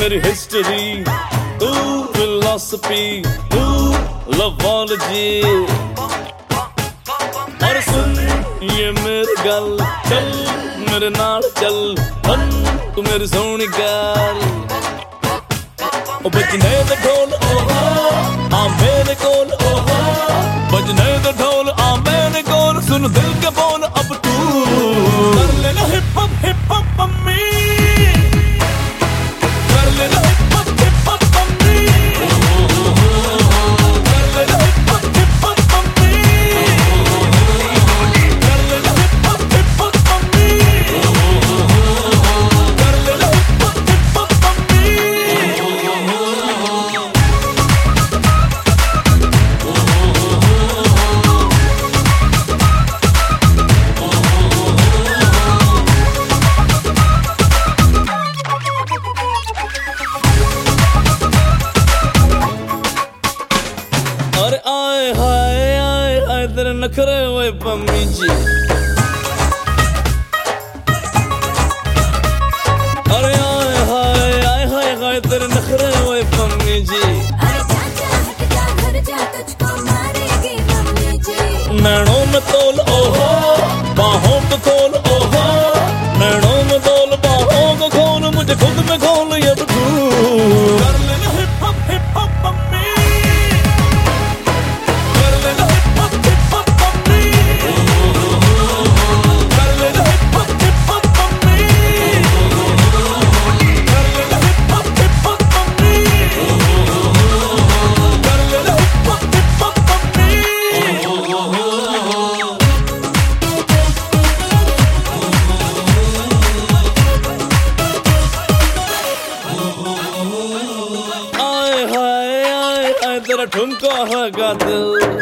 मेरी हिस्ट्री, तू फिलॉसफी, तू लवॉलजी। और सुन ये मेरी गल, चल मेरे नाल चल, बन तू मेरी सोहनी गल। ओ बजने दे ढोल ओहो आ मेरे कोल, ओहो बजने दे ढोल आ मेरे कोल। सुन दिल के बोल अब तू कर लेना हिप हॉप मम्मी, कर लेना हिप हॉप मम्मी, कर लेना हिप हॉप मम्मी, कर लेना हिप हॉप मम्मी, कर लेना हिप हॉप मम्मी। अरे आए हाय तेरे नखरे हुए पम्मी जी। अरे आए हाय तेरे नखरे हुए पम्मी जी। अरे चाचा हट जा घर जा, तुझको मारेगी मम्मी जी। नैनों में तोल ओहो बाहों को खोल, ओहो नैनों में तोल बाहों को खोल, मुझे खुद में खोल ये तू। कर लेना हिप हॉप मम्मी, कर लेना हिप हॉप मम्मी, कर लेना हिप हॉप मम्मी, कर लेना हिप हॉप मम्मी, कर लेना हिप हॉप मम्मी। आए हाय तेरा ठुमका है दिल।